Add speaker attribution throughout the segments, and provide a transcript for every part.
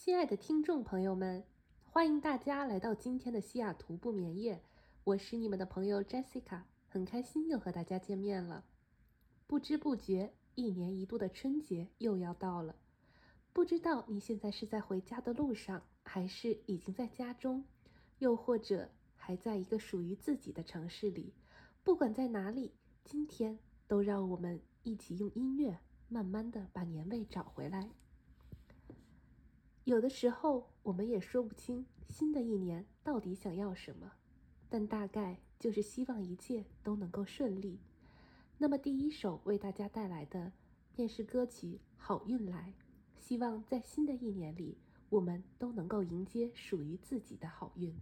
Speaker 1: 亲爱的听众朋友们，欢迎大家来到今天的西雅图不眠夜，我是你们的朋友 Jessica， 很开心又和大家见面了。不知不觉，一年一度的春节又要到了，不知道你现在是在回家的路上，还是已经在家中，又或者还在一个属于自己的城市里。不管在哪里，今天都让我们一起用音乐慢慢的把年味找回来。有的时候我们也说不清新的一年到底想要什么，但大概就是希望一切都能够顺利。那么第一首为大家带来的便是歌曲《好运来》，希望在新的一年里，我们都能够迎接属于自己的好运。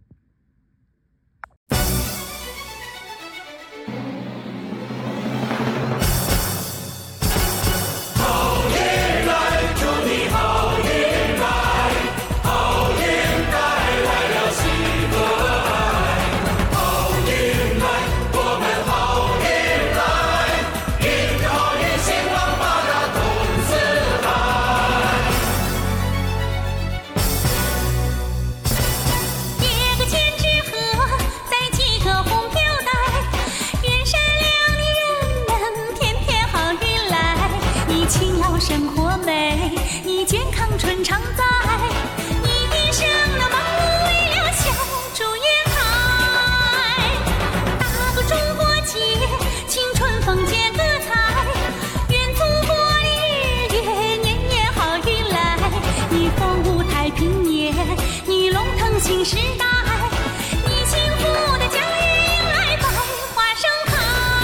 Speaker 2: 生活美，你健康春常在，你一生的忙碌为了小祝愿海。大个中国结，青春风节歌彩，愿祖国的日月年年好运来。你风舞太平年，你龙腾新时代，你幸福的家园迎来百花盛开。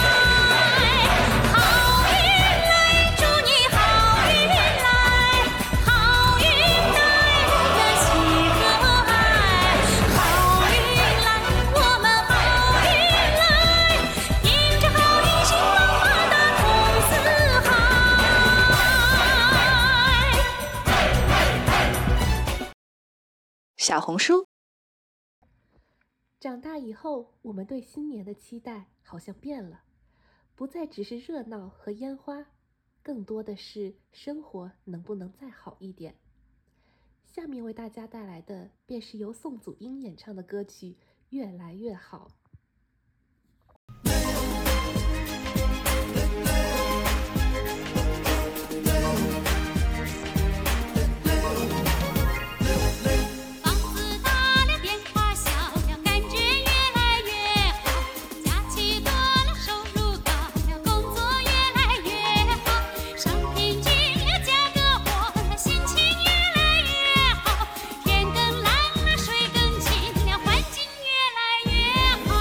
Speaker 3: 小红书。
Speaker 1: 长大以后，我们对新年的期待好像变了，不再只是热闹和烟花，更多的是生活能不能再好一点。下面为大家带来的便是由宋祖英演唱的歌曲《越来越好》。
Speaker 2: 天更蓝了，水更清了，环境越来越好。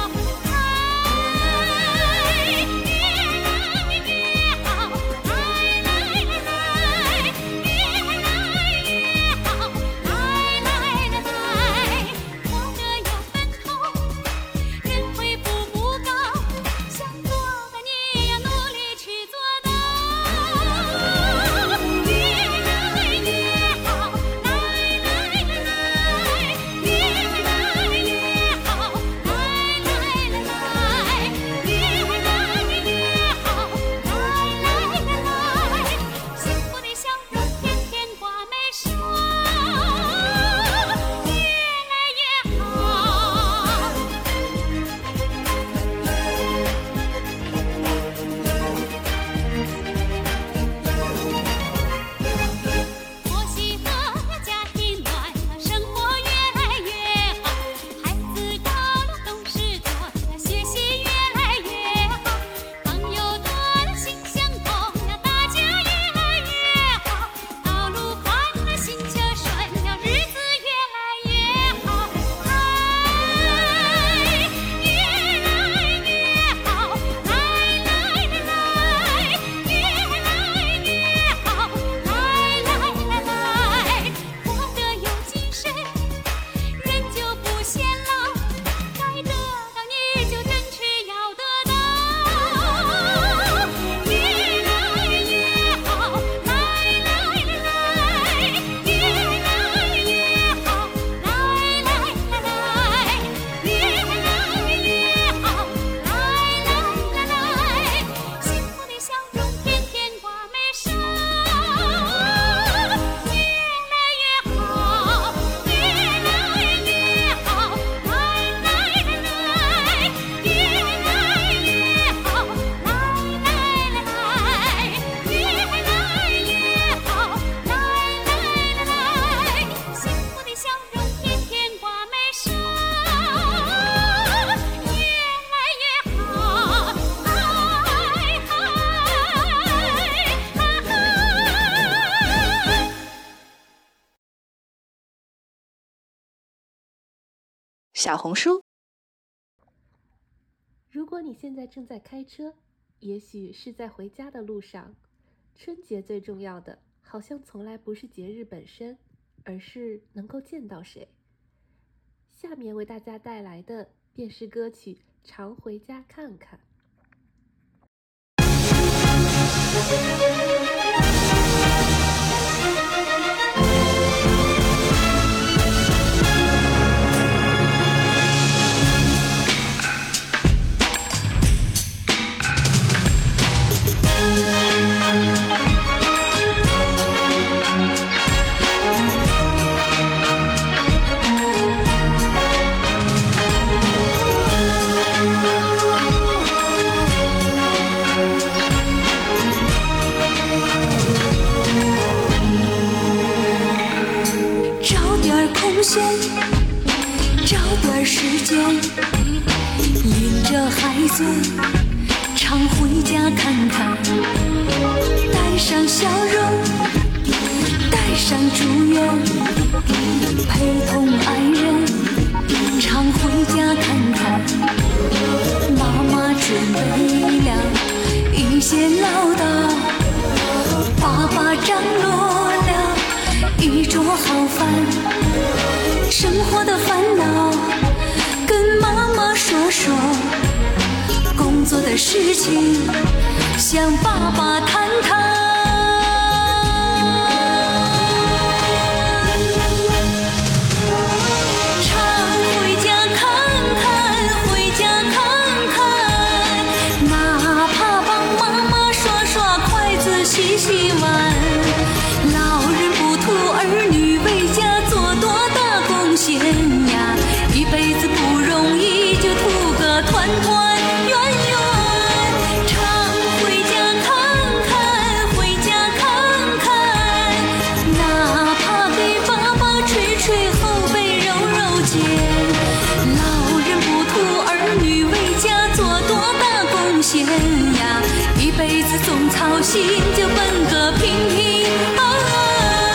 Speaker 3: 小红书。
Speaker 1: 如果你现在正在开车，也许是在回家的路上，春节最重要的好像从来不是节日本身，而是能够见到谁。下面为大家带来的便是歌曲《常回家看看》。
Speaker 2: 找点时间，领着孩子常回家看看，带上笑容，带上祝愿，陪同爱人常回家看看。妈妈准备了一些唠叨，爸爸张罗了一桌好饭。生活的烦恼跟妈妈说说，工作的事情向爸爸谈谈。常回家看看，回家看看，哪怕帮妈妈刷刷筷子洗洗碗。老人不图儿女为家做多大贡献呀，一辈子不容易，就图个团团圆圆。常回家看看，回家看看，哪怕给爸爸捶捶后背揉揉肩。老人不图儿女为家做多大贡献呀，一辈子总操心，就奔个平平安安。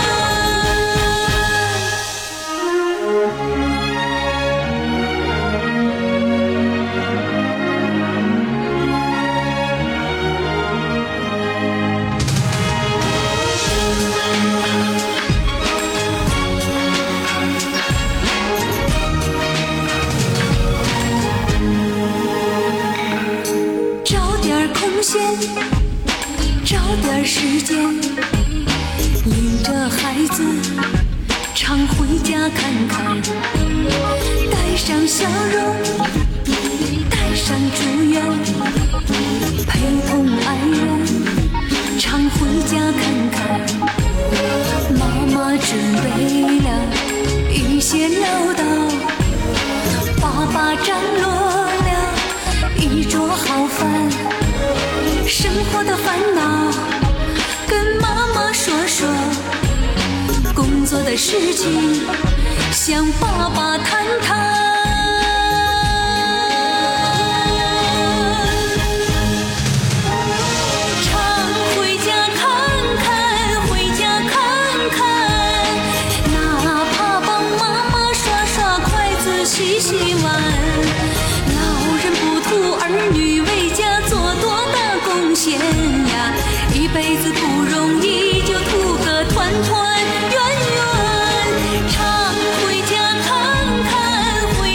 Speaker 2: 找点时间，领着孩子常回家看看，带上笑容，带上祝愿，陪同爱人常回家看看。妈妈准备了一些唠叨，爸爸张罗了一桌好饭。生活的烦恼跟妈妈说说，工作的事情向爸爸谈谈。常回家看看，回家看看，哪怕帮妈妈刷刷筷子洗洗碗。老人不图儿女为家做多大贡献呀，一辈子不容易，就图个团团圆圆。常回家看看，回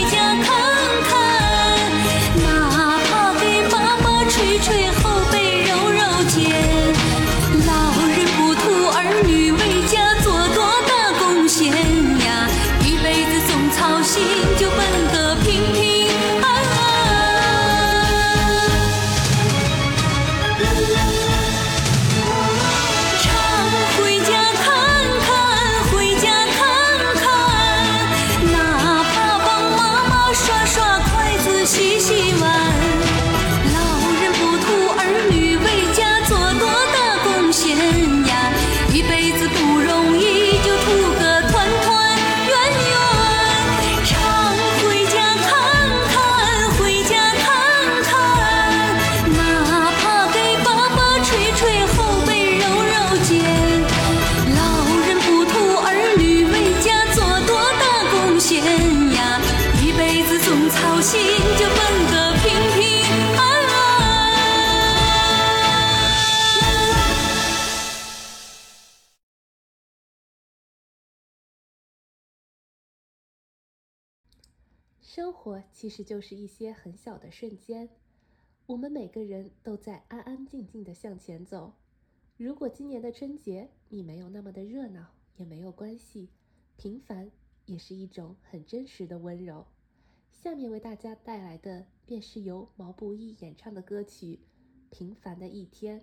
Speaker 1: 生活其实就是一些很小的瞬间，我们每个人都在安安静静地向前走。如果今年的春节你没有那么的热闹，也没有关系，平凡也是一种很真实的温柔。下面为大家带来的便是由毛不易演唱的歌曲《平凡的一天》。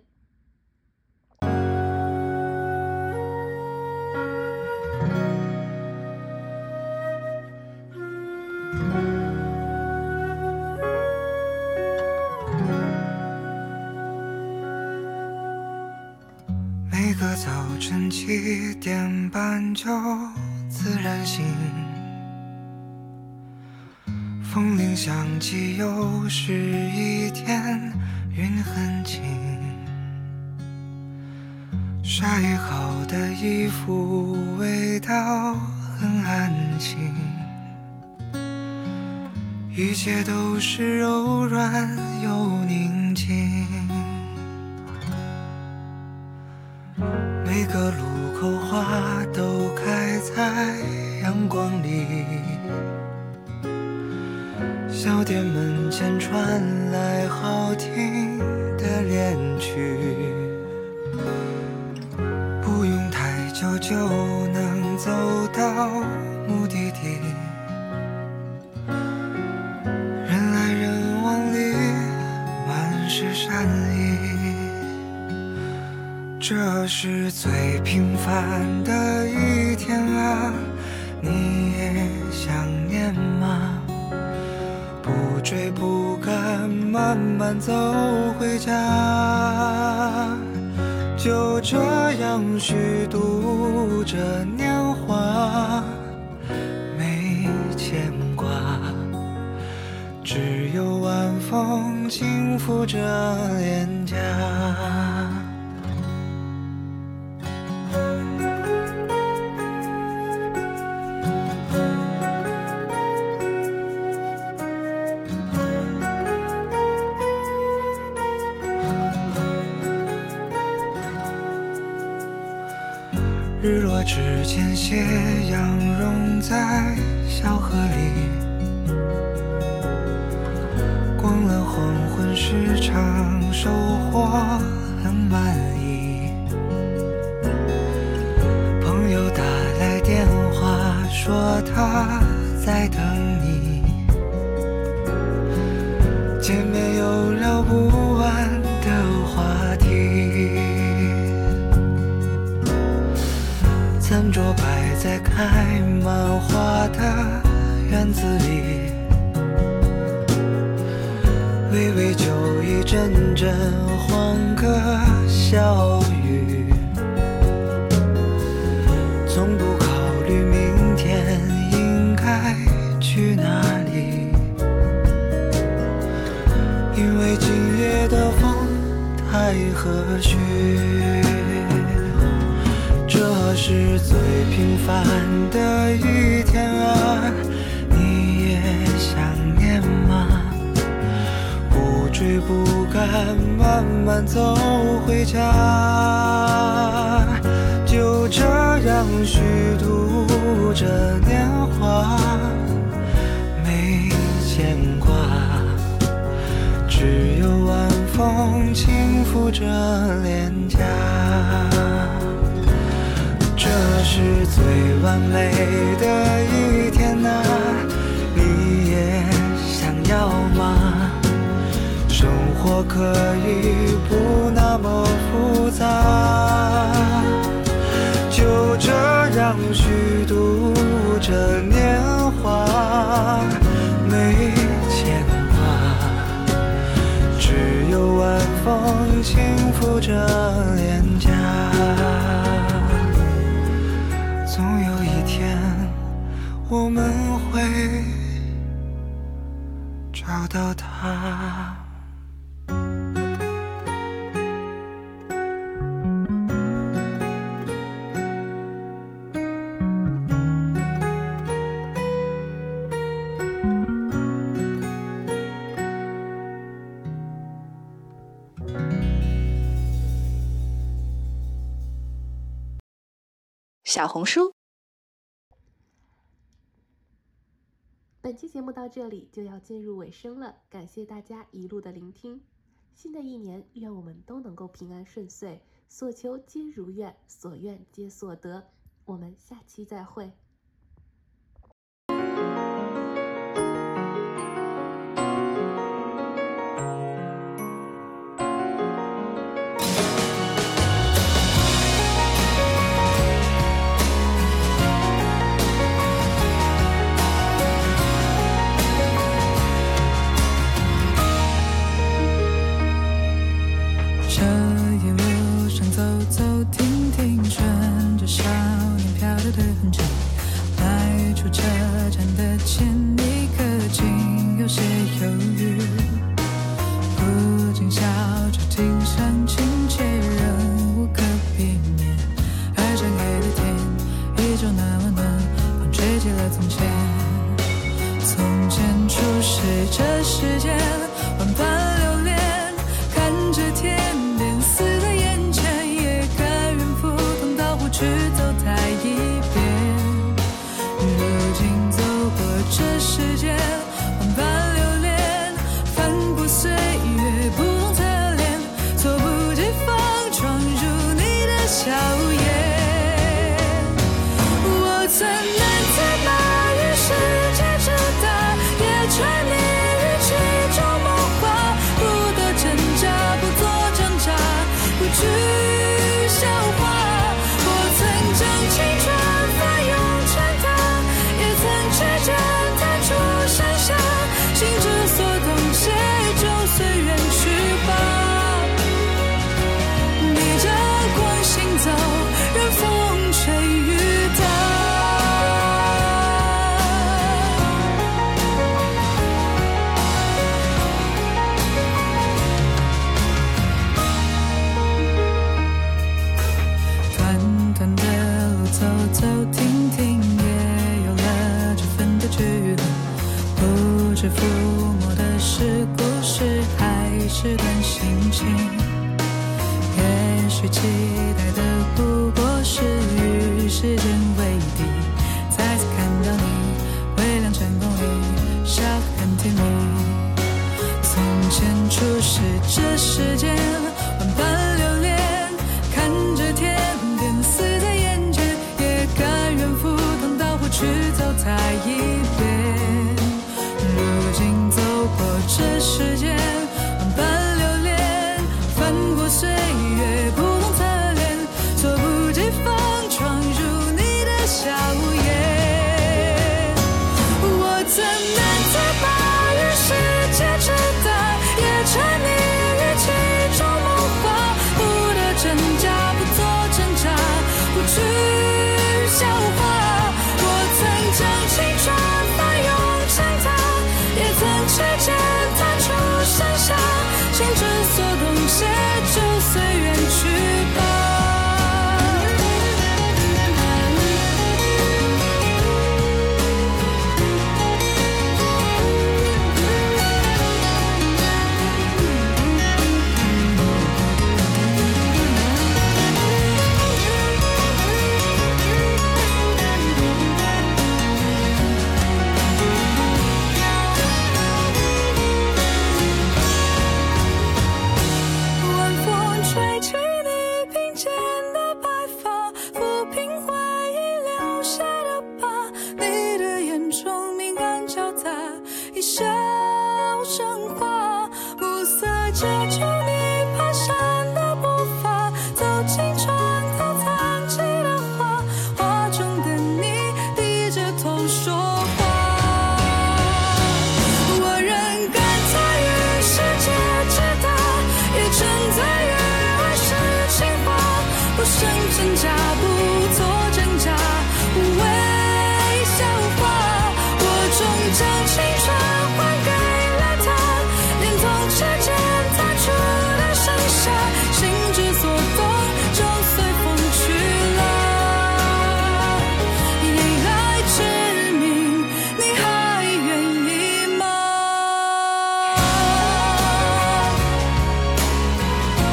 Speaker 3: 每个早晨7点半就自然醒，风铃响起又是一天，云很轻，晒好的衣服味道很安心，一切都是柔软又宁静。每个路口花都开在阳光里，小店门前传来好听的恋曲，不用太久就能走到目的地，人来人往里满是善意。这是最平凡的一天啊，你也想念吗？不追不赶，慢慢走回家，就这样虚度着年华，没牵挂，只有晚风轻拂着脸颊。日落之前，斜阳融在小河里，逛了黄昏市场，收获很满意。朋友打来电话说他在等你，见面有聊不完的话题。餐桌摆在开满花的院子里，微微酒意，阵阵欢歌笑语，从不考虑明天应该去哪里，因为今夜的风太和煦。这是最平凡的一天啊，你也想念吗？不追不赶，慢慢走回家，就这样虚度着年华，没牵挂，只有晚风轻拂着脸颊。这是最完美的一天啊，你也想要吗？生活可以不那么复杂，就这样虚度着年华，没牵挂，只有晚风轻拂着脸颊。总有一天，我们会找到它。
Speaker 4: 小红书。
Speaker 1: 本期节目到这里就要进入尾声了，感谢大家一路的聆听。新的一年，愿我们都能够平安顺遂，所求皆如愿，所愿皆所得。我们下期再会。
Speaker 3: 期待的不过是与时间为敌，再次看到你微亮成功里笑得很甜蜜。从前初识这世间万般流连，看着甜点死在眼前，也甘愿赴汤蹈火去走它一遍。如今走过这世间万般流连，翻过岁月不同侧脸，猝不及防闯入你的笑颜。我怎难再把与世界之大也沉溺于其中梦话，不得真假，不做挣扎，不去消化。我曾将青春翻涌成她，也曾去践踏出盛夏，心之所动且就随缘去吧。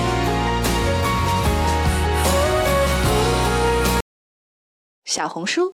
Speaker 4: 小红书